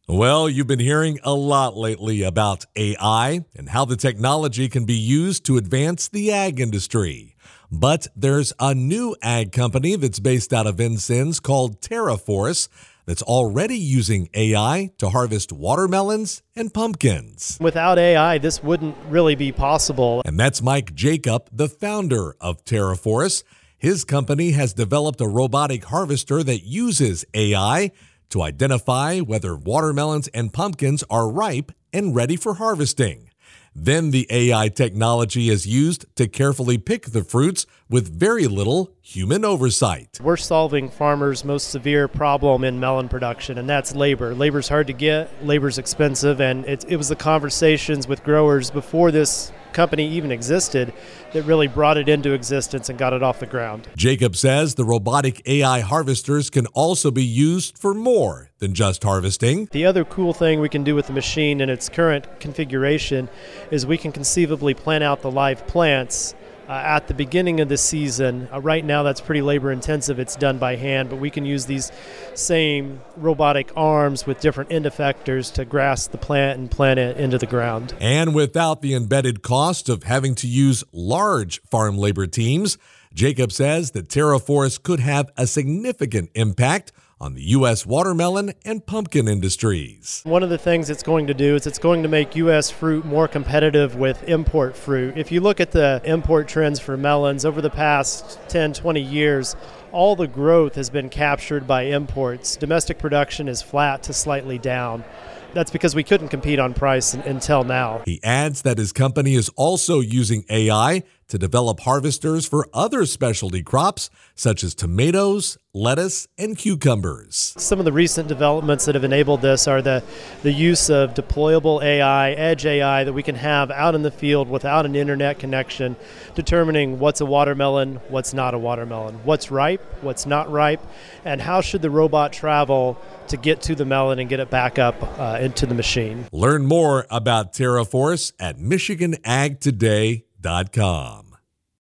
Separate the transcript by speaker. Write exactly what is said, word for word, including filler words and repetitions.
Speaker 1: Well, you've been hearing a lot lately about A I and how the technology can be used to advance the ag industry. But there's a new ag company that's based out of Vincennes called TerraForce that's already using A I to harvest watermelons and pumpkins.
Speaker 2: Without A I, this wouldn't really be possible.
Speaker 1: And that's Mike Jacob, the founder of TerraForce. His company has developed a robotic harvester that uses A I to identify whether watermelons and pumpkins are ripe and ready for harvesting. Then the A I technology is used to carefully pick the fruits with very little human oversight.
Speaker 2: We're solving farmers' most severe problem in melon production, and that's labor. Labor's hard to get, labor's expensive, and it, it was the conversations with growers before this company even existed that really brought it into existence and got it off the ground.
Speaker 1: Jacob says the robotic A I harvesters can also be used for more than just harvesting.
Speaker 2: The other cool thing we can do with the machine in its current configuration is we can conceivably plant out the live plants Uh, at the beginning of the season. Uh, right now that's pretty labor intensive, it's done by hand, but we can use these same robotic arms with different end effectors to grasp the plant and plant it into the ground.
Speaker 1: And without the embedded cost of having to use large farm labor teams, Jacob says that TerraForce could have a significant impact on the U S watermelon and pumpkin industries.
Speaker 2: One of the things it's going to do is it's going to make U S fruit more competitive with import fruit. If you look at the import trends for melons over the past ten, twenty years, all the growth has been captured by imports. Domestic production is flat to slightly down. That's because we couldn't compete on price until now.
Speaker 1: He adds that his company is also using A I to develop harvesters for other specialty crops such as tomatoes, lettuce, and cucumbers.
Speaker 2: Some of the recent developments that have enabled this are the, the use of deployable A I, edge A I, that we can have out in the field without an internet connection, determining what's a watermelon, what's not a watermelon, what's ripe, what's not ripe, and how should the robot travel to get to the melon and get it back up uh, into the machine.
Speaker 1: Learn more about TerraForce at Michigan Ag Today dot com.